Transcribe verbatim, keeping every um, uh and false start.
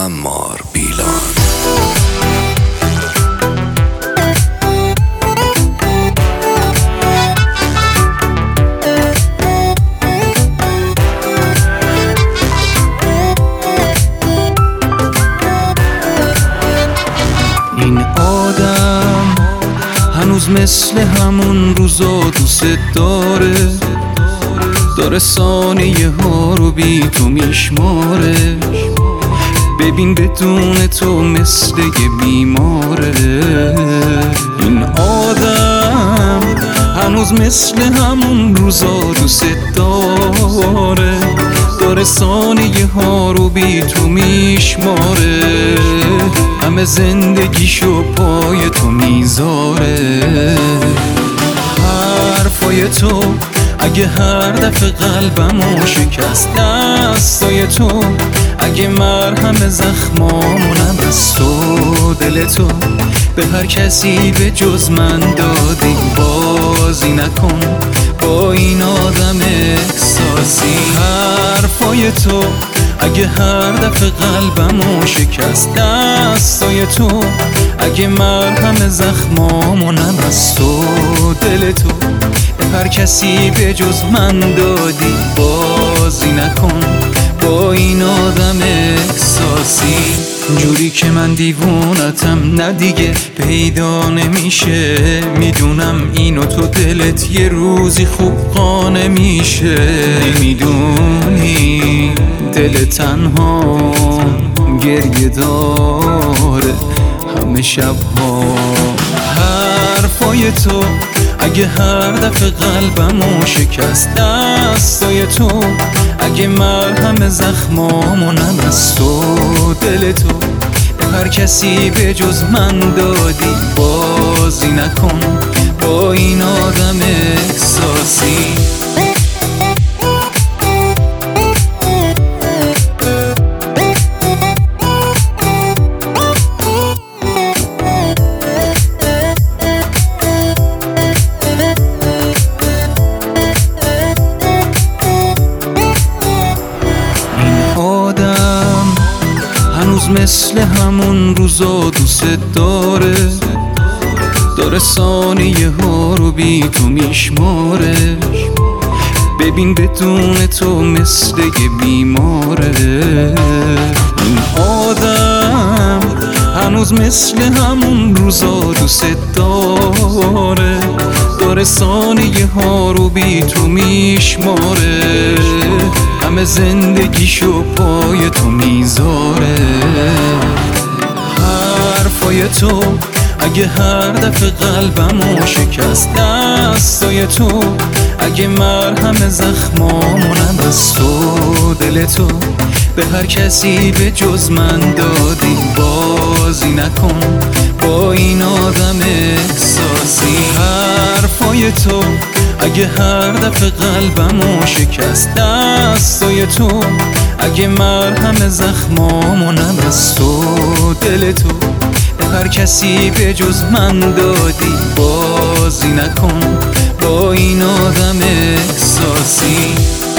عمار بیلان. این آدم هنوز مثل همون روزا دوست داره، داره ثانیه ها رو بی تو میشماره. ببین بدون تو مثل یه بیماره. این آدم هنوز مثل همون روزا دوست داره، داره ثانیه ها رو بی تو میشماره. همه زندگیشو پای تو میذاره. حرفای تو اگه هر دفعه قلبمو شکست، دستای تو اگه مرهم زخمامونم از تو، دل تو به هر کسی به جز من دادی. بازی نکن با این آدم احساسی. حرفای تو اگه هر دفعه قلبمو شکست، دستای تو اگه مرهم زخمامونم از تو، دل تو به هر کسی به جز من دادی. بازی نکن با این آدم احساسی. جوری که من دیوونتم نه دیگه پیدا نمیشه. میدونم اینو تو دلت یه روزی خوب قانع میشه. نمیدونی دل تنها گریه داره همه شبها. حرفای تو اگه هر دفعه قلبمو شکست، دستای تو اگه مرهم زخمامونم از تو، دل تو به هر کسی به جز من دادی. بازی نکن با این آدم احساسی. هنوز مثل همون روزا دوست داره، داره ثانیه ها رو بی تو میشماره. ببین بدون تو مثل یه بیماره. این آدم هنوز مثل همون روزا دوست داره، داره ثانیه ها رو بی تو میشماره. همه زندگیشو پای تو میذاره. حرفای تو اگه هر دفعه قلبمو شکست، دستای تو اگه مرهم زخمامونم از تو، دل تو به هر کسی به جز من دادی. بازی نکن با این آدم احساسی. حرفای تو اگه هر دفعه قلبمو شکست، دستای تو اگه مرهم زخمامونم از تو، دل تو به هر کسی به جز من دادی. بازی نکن با این آدم احساسی.